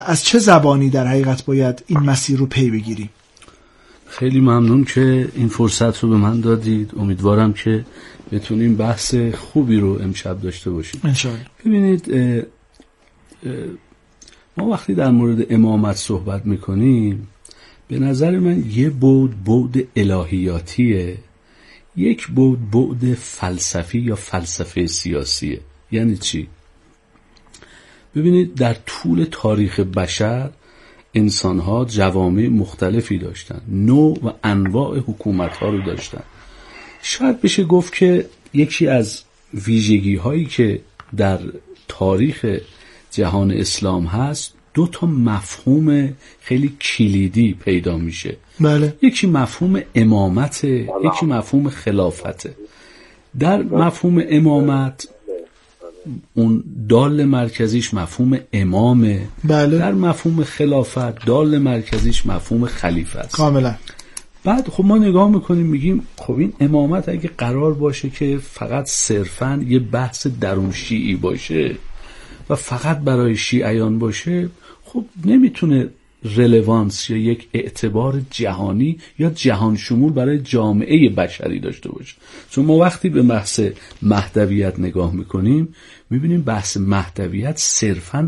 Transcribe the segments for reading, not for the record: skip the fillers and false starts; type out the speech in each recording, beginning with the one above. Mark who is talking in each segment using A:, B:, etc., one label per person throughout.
A: از چه زبانی در حقیقت باید این مسیر رو پی بگیریم؟
B: خیلی ممنون که این فرصت رو به من دادید. امیدوارم که بتونیم بحث خوبی رو امشب داشته باشیم
A: انشاءالله.
B: ببینید ما وقتی در مورد امامت صحبت میکنیم به نظر من یه بعد الهیاتیه، یک بعد فلسفی یا فلسفه سیاسیه. یعنی چی؟ ببینید در طول تاریخ بشر انسان‌ها جوامع مختلفی داشتن، نوع و انواع حکومت‌ها رو داشتن. شاید بشه گفت که یکی از ویژگی‌هایی که در تاریخ جهان اسلام هست، 2 مفهوم خیلی کلیدی پیدا میشه.
A: بله.
B: یکی مفهوم امامت، یکی مفهوم خلافته. در مفهوم امامت اون دال مرکزیش مفهوم امامه.
A: بله.
B: در مفهوم خلافت دال مرکزیش مفهوم خلیفه است.
A: کاملا.
B: بعد خب ما نگاه میکنیم میگیم خب این امامت اگه قرار باشه که فقط صرفاً یه بحث درون شیعی باشه و فقط برای شیعیان باشه، خب نمیتونه رلوانس یا یک اعتبار جهانی یا جهان شمول برای جامعه بشری داشته باشه. چون ما وقتی به بحث مهدویت نگاه میکنیم میبینیم بحث مهدویت صرفاً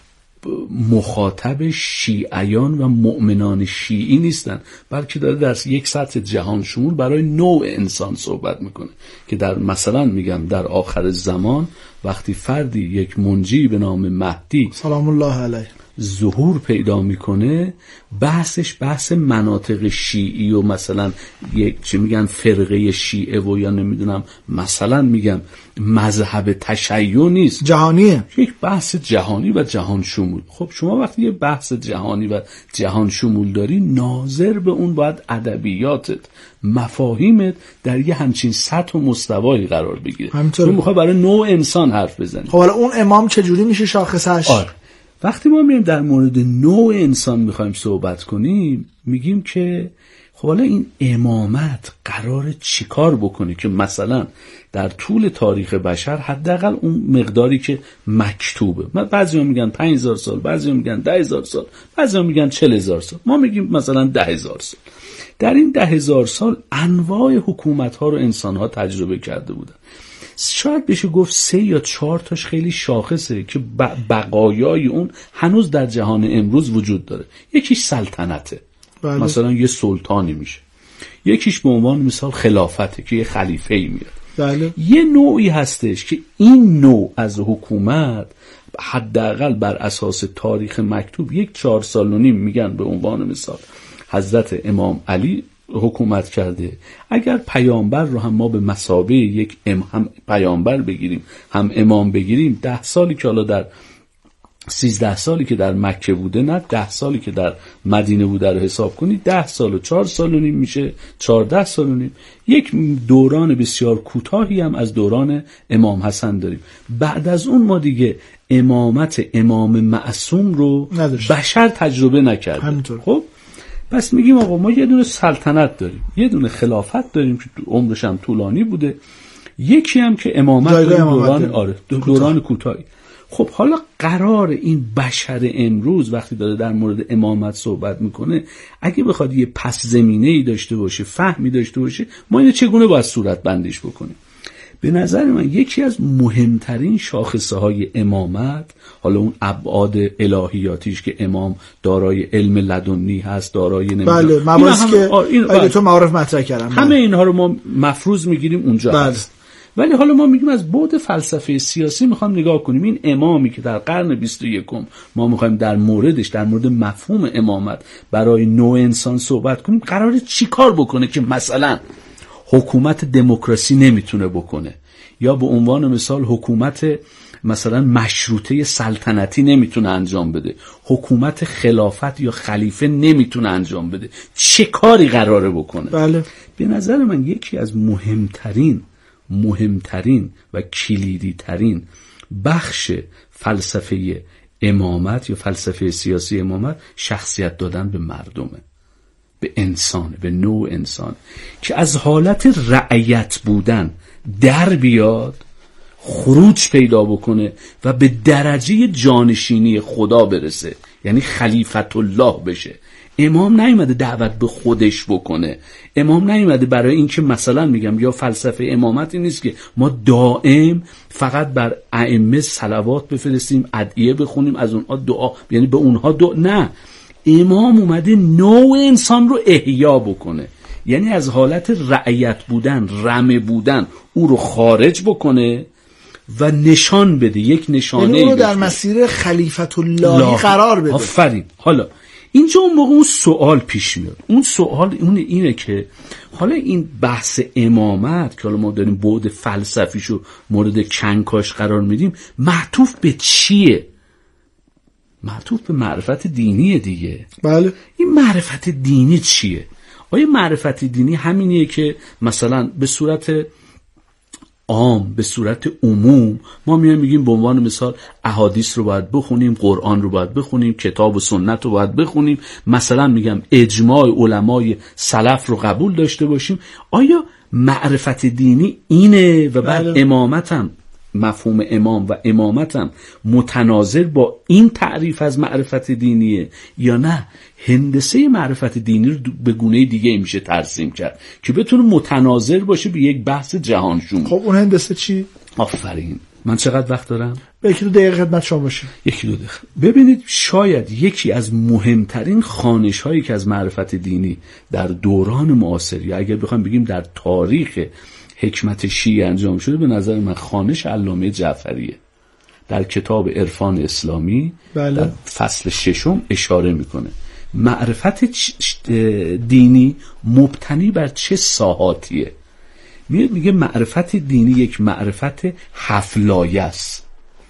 B: مخاطب شیعیان و مؤمنان شیعی نیستن، بلکه داره در یک سطح جهان شمول برای نوع انسان صحبت میکنه که در مثلا میگم در آخر زمان وقتی فردی یک منجی به نام مهدی
A: سلام الله علیه
B: ظهور پیدا میکنه، بحثش بحث مناطق شیعی و مثلا یک چه میگن فرقه شیعه و یا نمیدونم مثلا میگم مذهب تشیع نیست،
A: جهانیه،
B: یک بحث جهانی و جهان شمول. خب شما وقتی یه بحث جهانی و جهان شمول داری، ناظر به اون باید ادبیاتت، مفاهیمت در یه همچین سطح و مستوایی قرار بگیره.
A: همینطور
B: میخوای برای نوع انسان حرف بزنی.
A: خب حالا اون امام چجوری میشه شاخصش؟
B: وقتی ما میریم در مورد نوع انسان میخوایم صحبت کنیم، میگیم که خب حالا این امامت قراره چیکار بکنه که مثلا در طول تاریخ بشر حداقل اون مقداری که مکتوبه، بعضیا میگن 5000 سال، بعضیا میگن 10000 سال، بعضیا میگن 40000 سال، ما میگیم مثلا 10000 سال. در این 10000 سال انواع حکومت‌ها رو انسان‌ها تجربه کرده بودن. شاید بشه گفت 3 یا 4 تاش خیلی شاخصه که بقایای اون هنوز در جهان امروز وجود داره. یکیش سلطنته،
A: بله.
B: مثلا یه سلطانی میشه. یکیش به عنوان مثال خلافته که یه خلیفه‌ای میاد.
A: بله.
B: یه نوعی هستش که این نوع از حکومت حداقل بر اساس تاریخ مکتوب 4 سال و نیم میگن به عنوان مثال حضرت امام علی حکومت کرده. اگر پیامبر رو هم ما به مثابه یک هم پیامبر بگیریم هم امام بگیریم، 10 سالی که حالا در 13 سالی که در مکه بوده، نه 10 سالی که در مدینه بوده رو حساب کنید، 10 سال و 4 سال و نیم میشه 14 سال و نیم. یک دوران بسیار کوتاهی هم از دوران امام حسن داریم. بعد از اون ما دیگه امامت امام معصوم رو بشر تجربه نکرده. خب پس میگیم آقا ما یه دونه سلطنت داریم، یه دونه خلافت داریم که عمرش هم طولانی بوده، یکی هم که امامت داریم دوران کوتاهی. خب حالا قرار این بشر امروز وقتی داره در مورد امامت صحبت میکنه، اگه بخواد یه پس زمینه‌ای داشته باشه، فهمی داشته باشه، ما اینو چگونه باید صورت بندیش بکنیم؟ به نظر من یکی از مهمترین شاخصه های امامت، حالا اون ابعاد الهیاتیش که امام دارای علم لدنی هست، دارای
A: بله مباحثی که اگه تو معارف مطرح کردم،
B: همه اینها رو ما مفروض میگیریم اونجا هست. ولی حالا ما میگیم از بعد فلسفه سیاسی میخوام نگاه کنیم این امامی که در قرن 21 ما میخوایم در موردش، در مورد مفهوم امامت برای نوع انسان صحبت کنیم، قراره چی کار بکنه که مثلا حکومت دموکراسی نمیتونه بکنه، یا به عنوان مثال حکومت مثلا مشروطه سلطنتی نمیتونه انجام بده، حکومت خلافت یا خلیفه نمیتونه انجام بده، چه کاری قراره بکنه؟
A: بله.
B: به نظر من یکی از مهمترین و کلیدی ترین بخش فلسفه امامت یا فلسفه سیاسی امامت شخصیت دادن به مردمه، به انسان، به نوع انسان، که از حالت رعیت بودن در بیاد، خروج پیدا بکنه و به درجه جانشینی خدا برسه. یعنی خلیفت الله بشه. امام نیومده دعوت به خودش بکنه. امام نیومده برای اینکه مثلا میگم یا فلسفه امامت این نیست که ما دائم فقط بر ائمه صلوات بفرستیم، ادعیه بخونیم، از اونها دعا، یعنی به اونها دعا. نه، امام اومده نوع انسان رو احیا بکنه، یعنی از حالت رعیت بودن، رمه بودن او رو خارج بکنه و نشان بده، یک نشانه،
A: یعنی او رو در مسیر خلیفت الله قرار بده.
B: آفرین. حالا اینجا اون موقع اون سوال پیش میاد. اون سوال اینه که حالا این بحث امامت که حالا ما داریم بعد فلسفیشو مورد کنکاش قرار میدیم، معطوف به چیه؟ معطوف به معرفت دینیه دیگه.
A: بله.
B: این معرفت دینی چیه؟ آیا معرفت دینی همینیه که مثلا به صورت عام، به صورت عموم ما میگیم به عنوان مثال احادیث رو باید بخونیم، قرآن رو باید بخونیم، کتاب و سنت رو باید بخونیم، مثلا میگم اجماع علمای سلف رو قبول داشته باشیم؟ آیا معرفت دینی اینه و بعد امامتم، مفهوم امام و امامتم متناظر با این تعریف از معرفت دینیه، یا نه هندسه معرفت دینی رو به گونه دیگه میشه ترسیم کرد که بتونه متناظر باشه به یک بحث جهان شمول؟
A: خب اون هندسه چی؟
B: آفرین. من چقدر وقت دارم؟
A: به 1-2 دقیقه خدمت شما باشیم.
B: 1-2 دقیقه. ببینید، شاید یکی از مهمترین خوانش هایی که از معرفت دینی در دوران معاصر، یا اگر بخوایم بگیم در تاریخ حکمت شیعه انجام شده، به نظر من خوانش علامه جعفریه. در کتاب عرفان اسلامی
A: بله.
B: در فصل 6 اشاره میکنه معرفت دینی مبتنی بر چه ساحاتیه. میگه معرفت دینی یک معرفت 7 لایه است.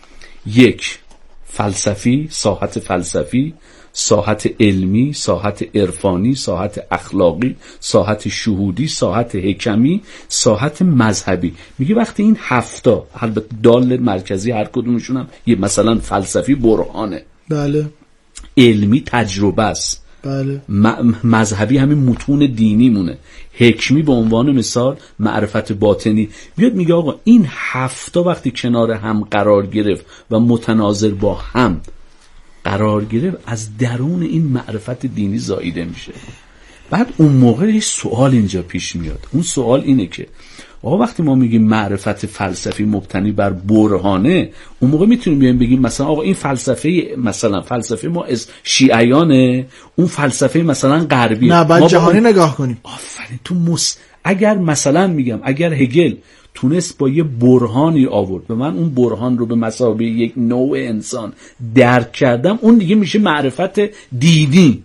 B: 1 فلسفی، ساحت فلسفی، ساحت علمی، ساحت عرفانی، ساحت اخلاقی، ساحت شهودی، ساحت حکمی، ساحت مذهبی. میگه وقتی این 7 البته دال مرکزی هر کدومشون هم یه مثلا فلسفی برهانه،
A: بله،
B: علمی تجربه است،
A: بله،
B: مذهبی همین متون دینی مونه، حکمی به عنوان مثال معرفت باطنی. میاد میگه آقا این 7 وقتی کنار هم قرار گرفت و متناظر با هم قرار گرفت، از درون این معرفت دینی زاییده میشه. بعد اون موقع یه سوال اینجا پیش میاد. اون سوال اینه که آقا وقتی ما میگیم معرفت فلسفی مبتنی بر برهانه، اون موقع میتونیم بگیم مثلا آقا این فلسفه، مثلا فلسفه ما از شیعیانه، اون فلسفه مثلا غربی،
A: نه باید جهانی نگاه کنیم.
B: آفرین. تو اگر مثلا میگم اگر هگل تونست با یه برهانی آورد و من اون برهان رو به مثابه یک نوع انسان درک کردم، اون دیگه میشه معرفت دینی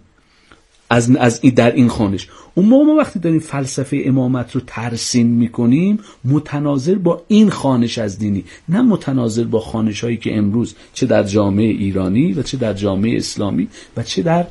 B: از در این خوانش. اون موقع ما وقتی داریم فلسفه امامت رو ترسیم میکنیم، متناظر با این خوانش از دینی، نه متناظر با خوانش هایی که امروز چه در جامعه ایرانی و چه در جامعه اسلامی و چه در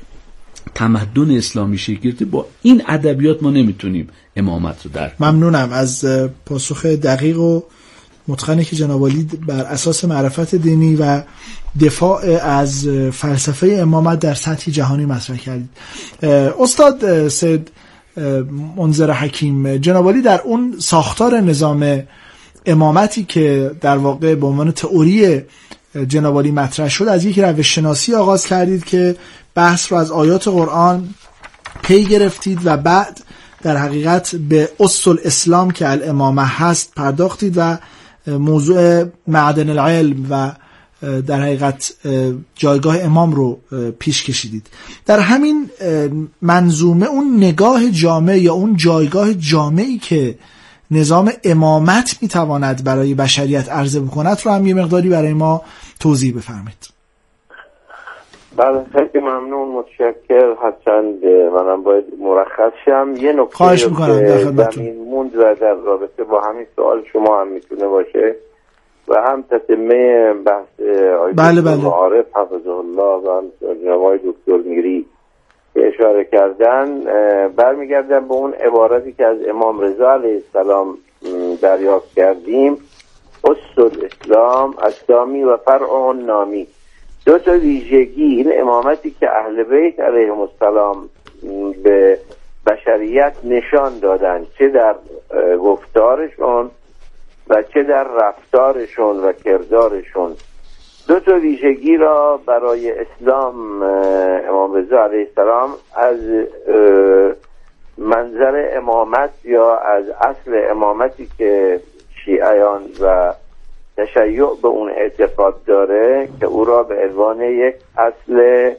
B: تمدن اسلامی شکل گرفته. با این ادبیات ما نمیتونیم امامت رو درک.
A: ممنونم از پاسخ دقیق و متقنی که جناب عالی بر اساس معرفت دینی و دفاع از فلسفه امامت در سطح جهانی مطرح کردید. استاد سید منذر حکیم، جناب عالی در اون ساختار نظام امامتی که در واقع به عنوان تئوری جناب عالی مطرح شد، از یک روش شناسی آغاز کردید که بحث رو از آیات قرآن پی گرفتید و بعد در حقیقت به اصل اسلام که الامامه هست پرداختید و موضوع معدن العلم و در حقیقت جایگاه امام رو پیش کشیدید. در همین منظومه اون نگاه جامع یا اون جایگاه جامعی که نظام امامت میتواند برای بشریت عرضه بکند رو هم یه مقداری برای ما توضیح بفرمایید.
C: بله، خیلی ممنون، متشکر. هستند منم باید مرخص شم. یه نکته
A: خواهش میکنم در خدمتتون
C: موند و در رابطه با همین سوال شما هم میتونه باشه و هم تتمه بحث
A: بله
C: معارف حفظه الله و جناب دکتر میری که اشاره کردن، برمیگردن به اون عبارتی که از امام رضا علیه السلام دریافت کردیم: اصل اسلام اسلامی و فرع نامی. 2 ویژگی این امامتی که اهل بیت علیهم السلام به بشریت نشان دادن، چه در گفتارشون و چه در رفتارشون و کردارشون، دو تا ویژگی را برای اسلام امام رضا علیه السلام از منظر امامت یا از اصل امامتی که شیعیان و تشیع به اون اعتقاد داره که او را به عنوان یک اصل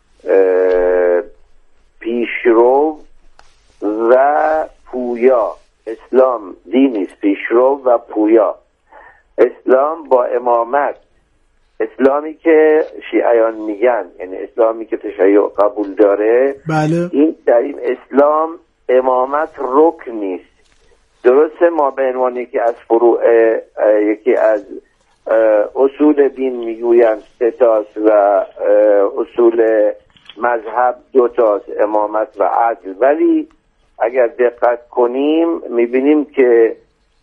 C: پیشرو و پویا، اسلام دینی است پیشرو و پویا. اسلام با امامت، اسلامی که شیعیان میگن، یعنی اسلامی که تشیع قبول داره،
A: بله.
C: این در این اسلام امامت رکن نیست. درسته ما به عنوان یکی از فروع، یکی از اصول دین میگویند 3 تاست و اصول مذهب 2 تاست، امامت و عدل، ولی اگر دقت کنیم میبینیم که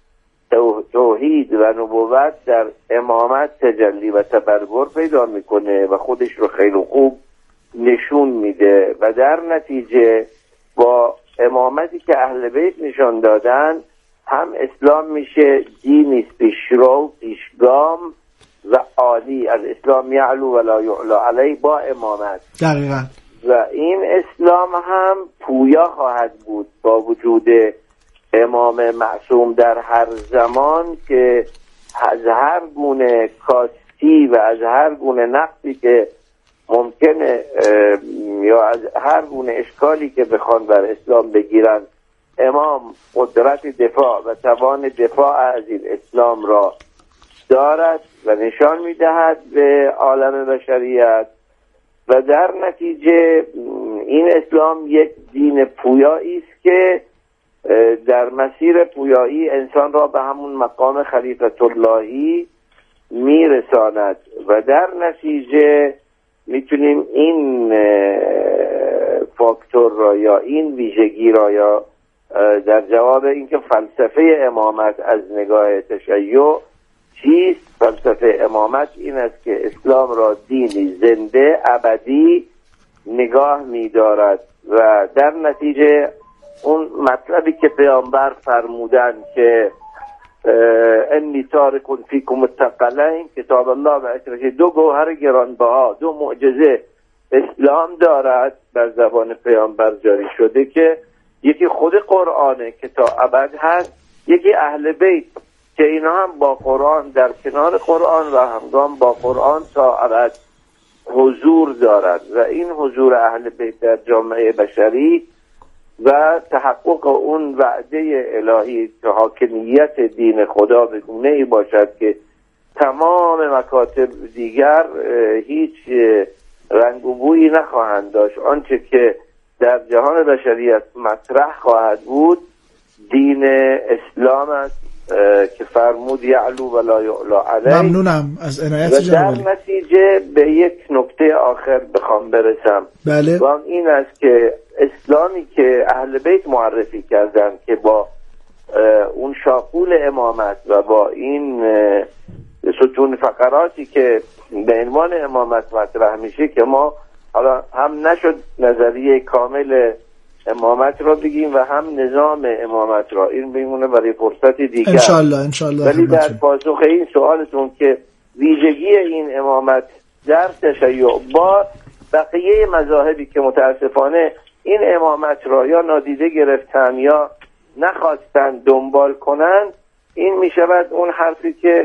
C: توحید و نبوت در امامت تجلی و تبرور پیدا میکنه و خودش رو خیلی خوب نشون میده و در نتیجه با امامتی که اهل بیت نشان دادن هم اسلام میشه دینی پیشرو، پیشگام و عالی، از اسلام یعلو ولا یعلا علیه با امامت.
A: دقیقاً.
C: و این اسلام هم پویا خواهد بود با وجود امام معصوم در هر زمان که از هر گونه کاستی و از هر گونه نقصی که ممکنه یا از هر گونه اشکالی که بخوان بر اسلام بگیرن، امام قدرت دفاع و توان دفاع از این اسلام را دارد و نشان میدهد به عالم بشریت و در نتیجه این اسلام یک دین پویایی است که در مسیر پویایی انسان را به همون مقام خلیفت اللهی میرساند و در نتیجه میتونیم این فاکتور را یا این ویژگی را یا در جواب اینکه فلسفه امامت از نگاه تشیع چیست، فلسفه امامت این است که اسلام را دینی زنده ابدی نگاه می‌دارد و در نتیجه اون مطلبی که پیامبر فرمودن که انی تارک فیکم الثقلین، کتاب الله و عترته، 2 گوهر گرانبها، 2 معجزه اسلام دارد، بر زبان پیامبر جاری شده که یکی خود قرآنه که تا ابد هست، یکی اهل بیت که اینا هم با قرآن در کنار قرآن و همگام با قرآن تا ابد حضور دارد و این حضور اهل بیت در جامعه بشری و تحقق اون وعده الهی که حاکمیت دین خدا به گونه‌ای باشد که تمام مکاتب دیگر هیچ رنگ و بویی نخواهند داشت. آنچه که در جهان بشریت مطرح خواهد بود دین اسلام است که فرمود یعلو ولا یعلا علیه.
A: ممنونم از عنایت جناب.
C: در نتیجه به یک نکته آخر بخوام برسم.
A: بله.
C: و این است که اسلامی که اهل بیت معرفی کردن که با اون شاقول امامت و با این ستون فقراتی که به عنوان امامت مطرح میشه که ما حالا هم نشد نظریه کامل امامت را بگیم و هم نظام امامت را، این میمونه برای فرصت دیگر
A: انشالله.
C: ولی در پاسخ این سوالتون که ویژگی این امامت در تشیع با بقیه مذاهبی که متاسفانه این امامت را یا نادیده گرفتن یا نخواستن دنبال کنند، این میشود اون حرفی که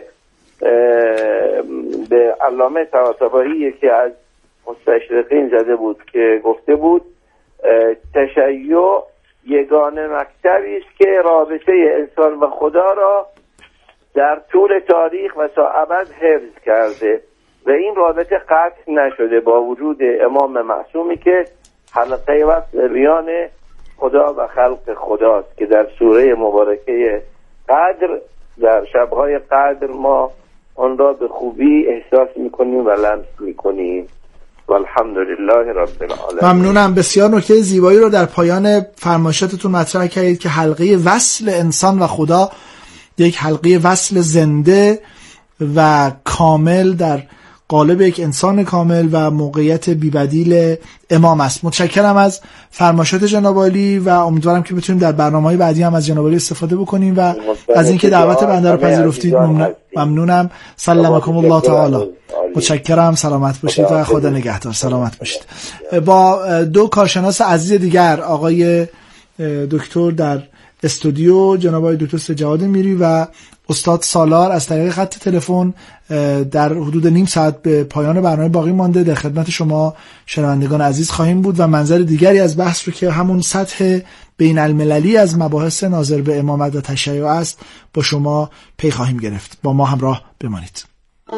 C: به علامه طباطبایی که از مستشرقین زده بود که گفته بود تشیع یگانه مکتبی است که رابطه انسان و خدا را در طول تاریخ و تا ابد حفظ کرده و این رابطه قطع نشده با وجود امام معصومی که حلقه وصل میان خدا و خلق خداست که در سوره مبارکه قدر، در شبهای قدر ما آن را به خوبی احساس میکنیم و لمس میکنیم. والحمدلله رب العالمین.
A: ممنونم. بسیار نکته زیبایی رو در پایان فرمایشاتتون مطرح کردید که حلقه وصل انسان و خدا یک حلقه وصل زنده و کامل در قالب یک انسان کامل و موقعیت بی‌بدیل امام است. متشکرم از فرمایشات جناب عالی و امیدوارم که بتونیم در برنامه‌های بعدی هم از جناب عالی استفاده بکنیم و از اینکه دعوت بنده رو پذیرفتید ممنونم. سلامکم الله تعالی. متشکرم، سلامت باشید و خدا نگهدار. سلامت باشید. با دو کارشناس عزیز دیگر، آقای دکتر در استودیو جناب آقای دکتر جواد میری و استاد سالار از طریق خط تلفن در حدود نیم ساعت به پایان برنامه باقی مانده در خدمت شما شنوندگان عزیز خواهیم بود و منظر دیگری از بحث رو که همون سطح بین المللی از مباحث ناظر به امامت و تشیع است با شما پی خواهیم گرفت. با ما همراه بمانید.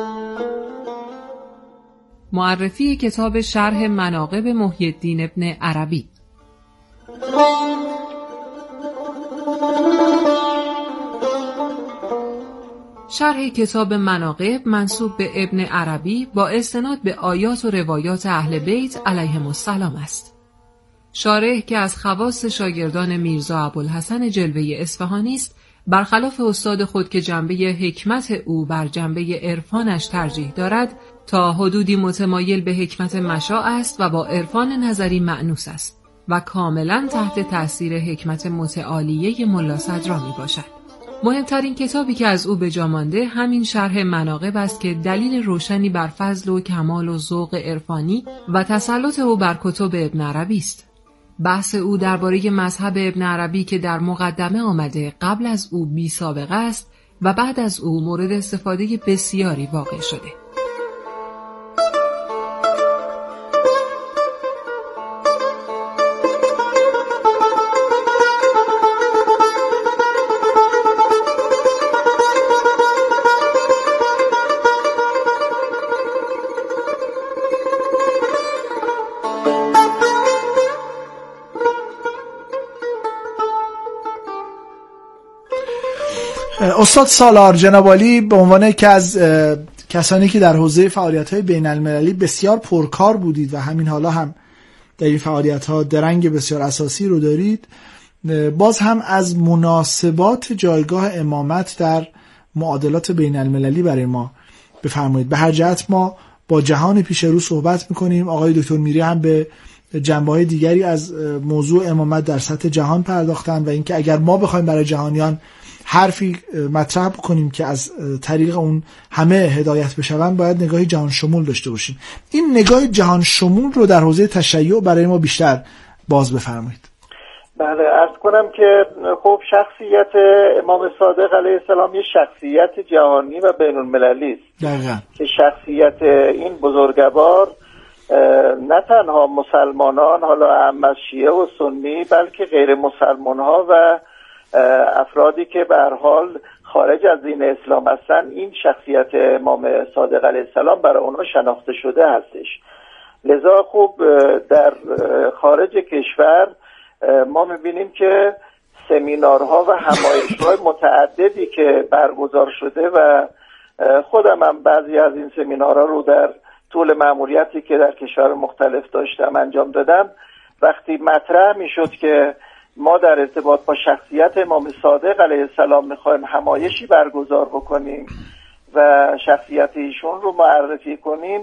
D: معرفی کتاب شرح مناقب محی الدین ابن عربی. شرح کتاب مناقب منسوب به ابن عربی با استناد به آیات و روایات اهل بیت علیهم السلام است. شارح که از خواص شاگردان میرزا ابوالحسن جلوه‌ای اصفهانی است، برخلاف استاد خود که جنبه حکمت او بر جنبه عرفانش ترجیح دارد، تا حدودی متمایل به حکمت مشاع است و با عرفان نظری مأنوس است و کاملا تحت تأثیر حکمت متعالیه ملا صدرا می باشد. مهمترین کتابی که از او به جا مانده همین شرح مناقب است که دلیل روشنی بر فضل و کمال و ذوق عرفانی و تسلط او بر کتب ابن عربی است. بحث او درباره مذهب ابن عربی که در مقدمه آمده قبل از او بی سابقه است و بعد از او مورد استفاده بسیاری واقع شده.
A: استاد سالار جناب عالی به عنوان که از کسانی که در حوزه فعالیت‌های بین‌المللی بسیار پرکار بودید و همین حالا هم در این فعالیت‌ها درنگ بسیار اساسی رو دارید، باز هم از مناسبات جایگاه امامت در معادلات بین‌المللی برای ما بفرمایید. به هر جهت ما با جهان پیش رو صحبت می‌کنیم. آقای دکتر میری هم به جنبه‌های دیگری از موضوع امامت در سطح جهان پرداختن و اینکه اگر ما بخوایم برای جهانیان حرفی مطرح کنیم که از طریق اون همه هدایت بشون، باید نگاهی جهان شمول داشته باشیم. این نگاه جهان شمول رو در حوزه تشیع برای ما بیشتر باز بفرمایید.
E: بله، عرض کنم که خب شخصیت امام صادق علیه السلام یه شخصیت جهانی و بین المللی است.
A: دقیقاً.
E: که شخصیت این بزرگوار نه تنها مسلمانان، حالا هم از شیعه و سنی، بلکه غیر مسلمان ها و افرادی که به هر حال خارج از دین اسلام هستن، این شخصیت امام صادق علیه السلام برای اونها شناخته شده هستش. لذا خوب در خارج کشور ما میبینیم که سمینارها و همایش‌های متعددی که برگزار شده و خودم هم بعضی از این سمینارها رو در طول مأموریتی که در کشور مختلف داشتم انجام دادم، وقتی مطرح میشد که ما در ارتباط با شخصیت امام صادق علیه السلام میخوایم همایشی برگزار بکنیم و شخصیت ایشون رو معرفی کنیم،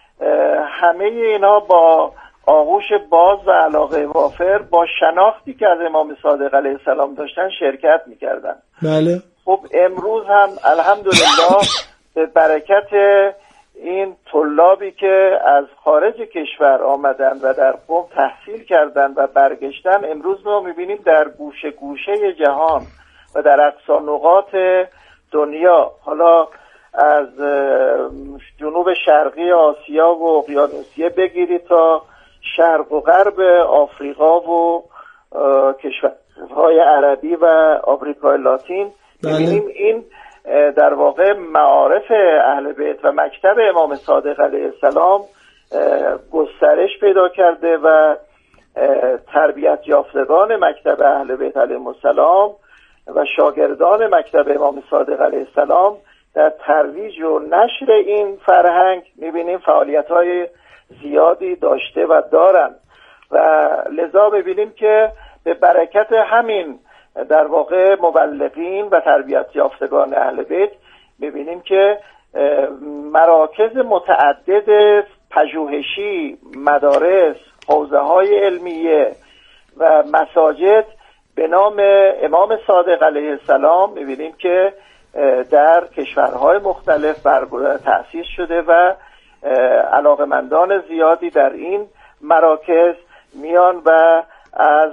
E: همه اینا با آغوش باز و علاقه وافر با شناختی که از امام صادق علیه السلام داشتن شرکت میکردن.
A: بله.
E: خب امروز هم الحمدلله به برکت این طلابی که از خارج کشور آمدن و در قم تحصیل کردن و برگشتن، امروز ما میبینیم در گوشه گوشه جهان و در اقصا نقاط دنیا، حالا از جنوب شرقی آسیا و اقیانوسیه بگیرید تا شرق و غرب آفریقا و کشورهای عربی و آمریکای لاتین، میبینیم این در واقع معارف اهل بیت و مکتب امام صادق علیه السلام گسترش پیدا کرده و تربیت یافتگان مکتب اهل بیت علیهم السلام و شاگردان مکتب امام صادق علیه السلام در ترویج و نشر این فرهنگ میبینیم فعالیت‌های زیادی داشته و دارن و لذا میبینیم که به برکت همین در واقع مبلغین و تربیت یافتگان اهل بیت میبینیم که مراکز متعدد پژوهشی، مدارس، حوزه‌های علمیه و مساجد به نام امام صادق علیه السلام می‌بینیم که در کشورهای مختلف تأسیس شده و علاقمندان زیادی در این مراکز میان و از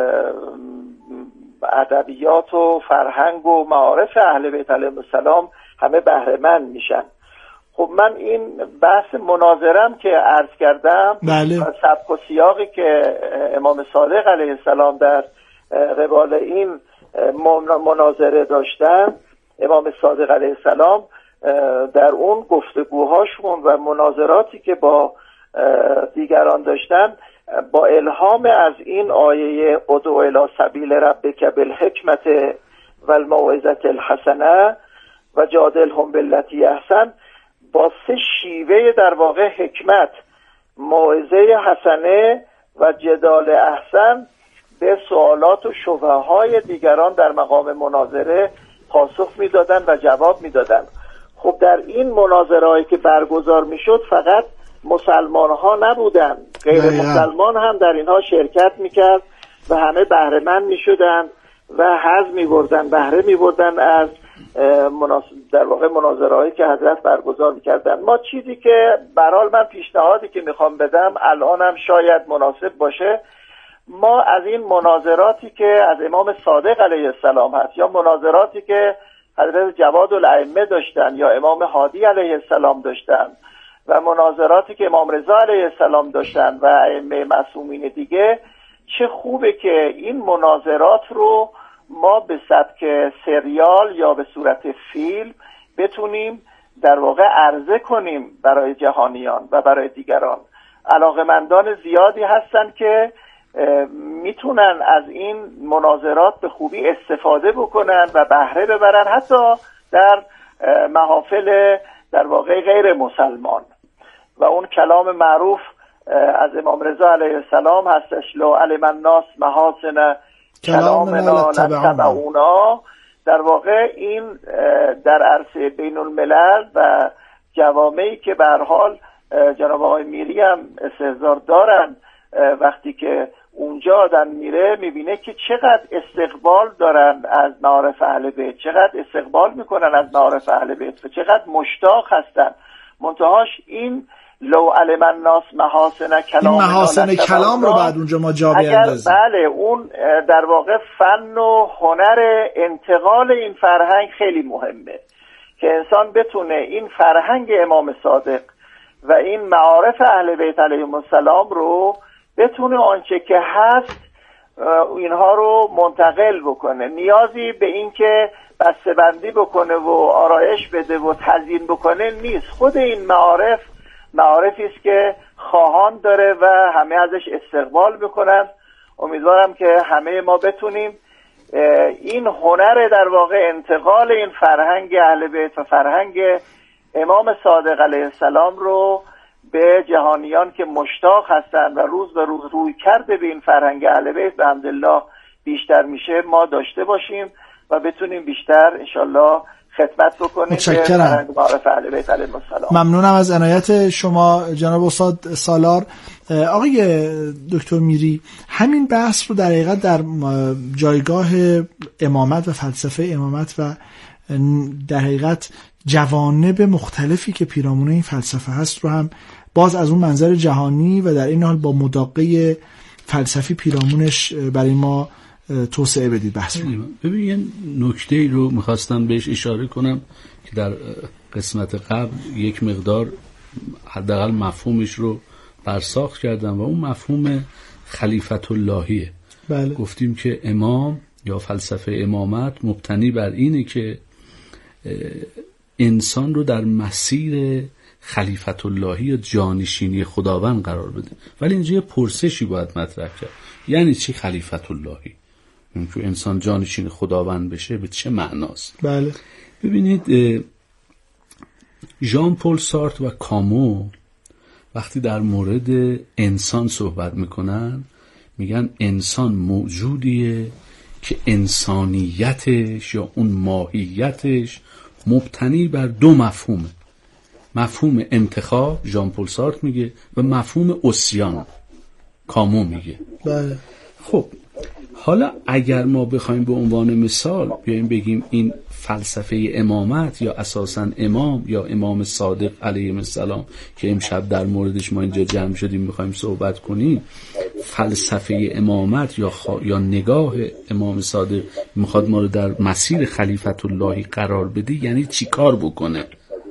E: ادبیات و فرهنگ و معارف اهل بیت علیهم السلام همه بهره مند میشن. خب من این بحث مناظرم که عرض کردم و سبک و سیاقی که امام صادق علیه السلام در قبال این مناظره داشتن، امام صادق علیه السلام در اون گفتگوهاشون و مناظراتی که با دیگران داشتن با الهام از این آیه ادعو الی سبیل ربک بالحکمت و الموعظة الحسنه و جادلهم بالتی احسن، با 3 شیوه در واقع حکمت، موعظه حسنه و جدال احسن به سوالات و شبهه‌های دیگران در مقام مناظره پاسخ میدادن و جواب میدادن. خب در این مناظرهایی که برگزار میشد فقط مسلمان ها نبودن، غیر مسلمان هم در اینها شرکت میکرد و همه بهره مند میشدن و حظ میبردن، بهره میبردن از در واقع مناظرهایی که حضرت برگزار میکردن. ما چیزی که برحال من پیشنهادی که میخوام بدم الانم شاید مناسب باشه، ما از این مناظراتی که از امام صادق علیه السلام هست یا مناظراتی که حضرت جواد الائمه داشتن یا امام هادی علیه السلام داشتن و مناظراتی که امام رضا علیه السلام داشتن و ائمه معصومین دیگه، چه خوبه که این مناظرات رو ما به سبک سریال یا به صورت فیلم بتونیم در واقع عرضه کنیم برای جهانیان و برای دیگران. علاقمندان زیادی هستن که میتونن از این مناظرات به خوبی استفاده بکنن و بهره ببرن، حتی در محافل در واقع غیر مسلمان. و اون کلام معروف از امام رضا علیه السلام هستش لو علم الناس محاسن کلامنا لاتبعونا. در واقع این در عرصه بین الملل و جوامعی که به هر حال جناب آقای میری هم استحضار دارن، وقتی که اونجا آدم میره میبینه که چقدر استقبال دارن از معارف اهل بیت، چقدر استقبال میکنن از معارف اهل بیت و چقدر مشتاق هستن. منتهاش این لو علم الناس محاسن کلام،
A: این محاسن کلام رو بعد اونجا ما جا بیندازیم.
E: بله، اون در واقع فن و هنر انتقال این فرهنگ خیلی مهمه که انسان بتونه این فرهنگ امام صادق و این معارف اهل بیت علیهم السلام رو بتونه آنچه که هست اینها رو منتقل بکنه. نیازی به این که بسته‌بندی بکنه و آرایش بده و تزیین بکنه نیست. خود این معارفی است که خواهان داره و همه ازش استقبال میکنن. امیدوارم که همه ما بتونیم این هنر در واقع انتقال این فرهنگ اهل بیت و فرهنگ امام صادق علیه السلام رو به جهانیان که مشتاق هستن و روز به روز روی کرده به این فرهنگ اهل بیت به حمدالله بیشتر میشه، ما داشته باشیم و بتونیم بیشتر انشالله خدمت بکنیم.
A: متشکرم. ممنونم از عنایت شما جناب استاد سالار. آقای دکتر میری، همین بحث رو در حقیقت در جایگاه امامت و فلسفه امامت و در حقیقت جوانب مختلفی که پیرامون این فلسفه هست رو هم باز از اون منظر جهانی و در این حال با مداقه فلسفی پیرامونش برای ما توسعه بدید بحث رو.
B: ببین یه نکته رو میخواستم بهش اشاره کنم که در قسمت قبل یک مقدار حداقل مفهومش رو برساخت کردم و اون مفهوم خلیفت اللهیه.
A: بله.
B: گفتیم که امام یا فلسفه امامت مبتنی بر اینه که انسان رو در مسیر خلیفت اللهی یا جانشینی خداوند قرار بده. ولی اینجا یه پرسشی باید مطرح کرد، یعنی چی خلیفت اللهی؟ اینکه انسان جانشین خداوند بشه به چه معناست؟
A: بله.
B: ببینید ژان پل سارت و کامو وقتی در مورد انسان صحبت میکنن میگن انسان موجودیه که انسانیتش یا اون ماهیتش مبتنی بر 2 مفهومه. مفهوم انتخاب ژان پل سارتر میگه و مفهوم عصیان کامو میگه.
A: بله.
B: خب حالا اگر ما بخوایم به عنوان مثال بیایم بگیم این فلسفه امامت یا اساساً امام یا امام صادق علیه السلام که امشب در موردش ما اینجا جمع شدیم میخوایم صحبت کنیم، فلسفه امامت یا نگاه امام صادق میخواد ما رو در مسیر خلیفت اللهی قرار بده، یعنی چی کار بکنه؟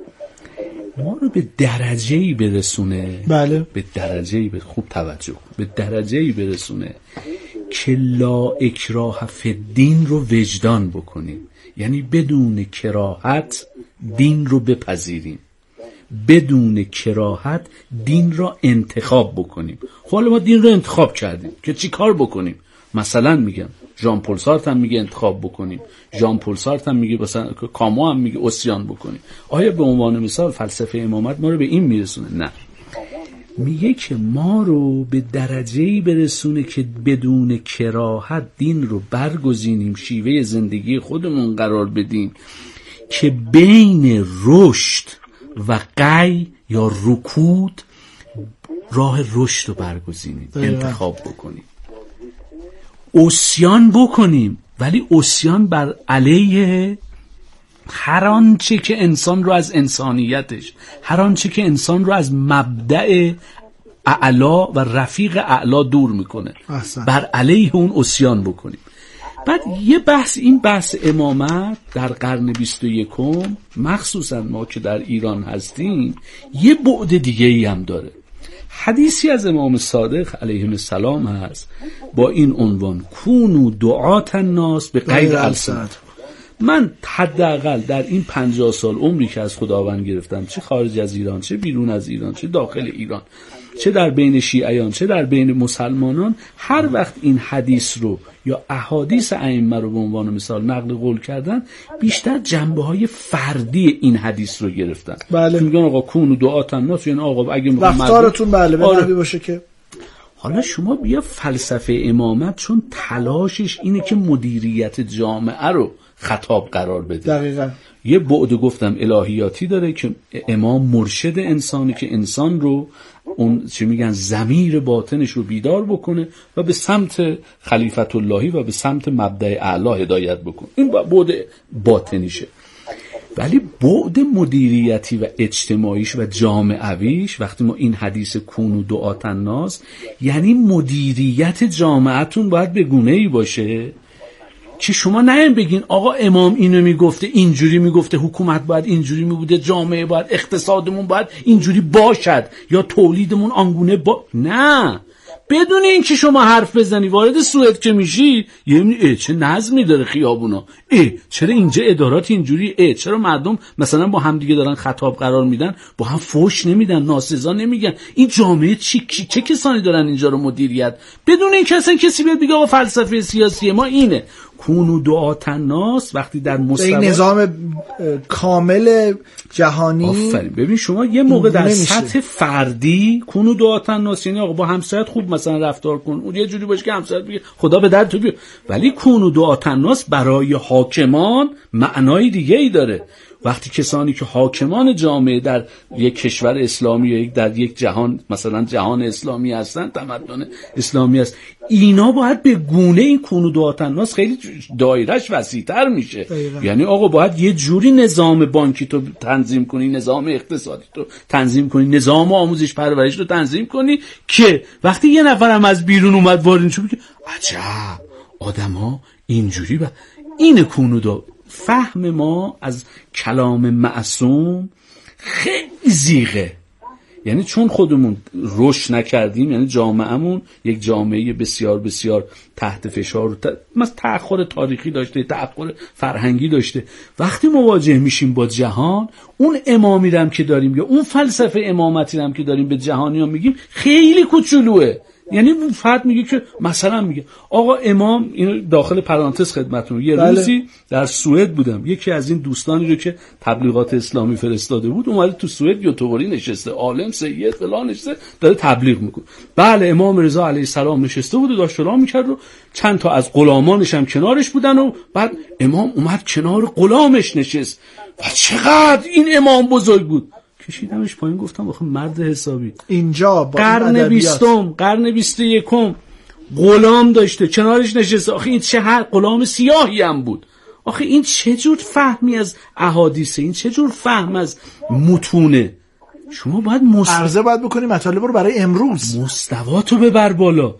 B: ما رو به درجه‌ای برسونه.
A: بله.
B: به درجه‌ای خوب توجه، به درجه‌ای برسونه که لا اکراه فی الدین رو وجدان بکنیم، یعنی بدون کراهت دین رو بپذیریم، بدون کراهت دین را انتخاب بکنیم. خب حالا ما دین رو انتخاب کردیم که چی کار بکنیم؟ مثلا میگم ژان پل سارتر هم میگه انتخاب بکنیم، ژان پل سارتر هم میگه، مثلا کامو هم میگه عصیان بکنیم. آیا به عنوان مثال فلسفه امامت ما رو به این میرسونه؟ نه، میگه که ما رو به درجه‌ای برسونه که بدون کراهت دین رو برگزینیم، شیوه زندگی خودمون قرار بدیم که بین رشد و قی یا رکود راه رشد رو برگزینیم، انتخاب بکنیم، عصیان بکنیم، ولی عصیان بر علیه هر آنچه که انسان رو از انسانیتش، هر آنچه که انسان رو از مبدأ اعلا و رفیق اعلا دور میکنه، بر علیه اون عصیان بکنیم. بعد یه بحث، این بحث امامت در قرن 21 مخصوصا ما که در ایران هستیم یه بعد دیگه ای هم داره. حدیثی از امام صادق علیه السلام هست با این عنوان: کونوا دعاة الناس بغیر السنت. من حداقل در این 50 سال عمری که از خداوند گرفتم، چه خارج از ایران، چه بیرون از ایران، چه داخل ایران، چه در بین شیعیان، چه در بین مسلمانان، هر وقت این حدیث رو یا احادیث ائمه رو به عنوان مثال نقل قول کردن، بیشتر جنبه‌های فردی این حدیث رو گرفتن.
A: بله.
B: میگن آقا کونوا دعاة الناس، یعنی آقا اگه
A: رفتارتون بله به نحوی باشه که.
B: حالا شما بیا فلسفه امامت چون تلاشش اینه که مدیریت جامعه رو خطاب قرار بده.
A: دقیقاً.
B: یه بعد گفتم الهیاتی داره که امام مرشد انسانی که انسان رو اون چی میگن ضمیر باطنش رو بیدار بکنه و به سمت خلیفت اللهی و به سمت مبدأ اعلی هدایت بکنه. این بعد باطنیشه. ولی بعد مدیریتی و اجتماعیش و جامعویش، وقتی ما این حدیث کونوا دعاة الناس، یعنی مدیریت جامعتون باید به گونه‌ای باشه که شما نهیم بگین آقا امام اینو میگفته، اینجوری میگفته، حکومت باید اینجوری میبوده، جامعه باید، اقتصادمون باید اینجوری باشد، یا تولیدمون آنگونه نه. بدون این که شما حرف بزنی وارد سوئد که میشی، یعنی چه نظمی داره خیابونا، چرا اینجا ادارات اینجوری، چرا مردم مثلا با هم دیگه دارن خطاب قرار میدن، با هم فوش نمیدن، ناسزا نمیگن، این جامعه چه کسانی دارن اینجا رو مدیریت، بدون این که اصلا کسی بیاد بگه آقا فلسفه سیاسی ما اینه. کونوا دعاة الناس وقتی در مستوی
A: نظام کامل جهانی،
B: آفرین، ببین شما یه موقع در سطح فردی کونوا دعاة الناس یعنی آقا با همسرت خوب مثلا رفتار کن، اون یه جوری باشه که همسرت بگه خدا به در تو بیاد، ولی کونوا دعاة الناس برای حاکمان معنای دیگه ای داره. وقتی کسانی که حاکمان جامعه در یک کشور اسلامی یا در یک جهان، مثلا جهان اسلامی هستن، تمدن اسلامی است، اینا باید به گونه این کونوا دعاة الناس خیلی دایرش وسیع‌تر میشه. یعنی آقا باید یه جوری نظام بانکی تو تنظیم کنی، نظام اقتصادی تو تنظیم کنی، نظام آموزش پرورش رو تنظیم کنی که وقتی یه نفرم از بیرون اومد وارد شد بگه عجب آدم‌ها اینجوری این کونوا. فهم ما از کلام معصوم خیلی زیغه، یعنی چون خودمون رشد نکردیم، یعنی جامعهمون یک جامعه بسیار بسیار تحت فشار، مثلا تأخر تاریخی داشته، تأخر فرهنگی داشته، وقتی مواجه میشیم با جهان، اون امامی رم که داریم یا اون فلسفه امامتی رم که داریم به جهانیان میگیم خیلی کوچولوه. یعنی اون فرد میگه که مثلا میگه آقا امام، اینو داخل پرانتز خدمتتون، یه روزی در سوئد بودم، یکی از این دوستانی رو که تبلیغات اسلامی فرستاده بود اومده تو سوئد یوتوبری نشسته، عالم سید فلان نشسته داره تبلیغ میکنه. بله امام رضا علیه السلام نشسته بود و داشت سلام میکرد و چند تا از غلامانش هم کنارش بودن و بعد امام اومد کنار غلامش نشست و چقدر این امام بزرگ بود کشیدمش پایین، گفتم آخه مرد حسابی
A: اینجا با
B: قرن 20 قرن 21 غلام داشته کنارش نشسته، آخه این چه غلام سیاهی هم بود، آخه این چه جور فهمی از احادیثه، این چه جور فهم از متونه. شما باید
A: عرضه باید بکنی مطالب رو برای امروز،
B: مستواتو ببر بالا.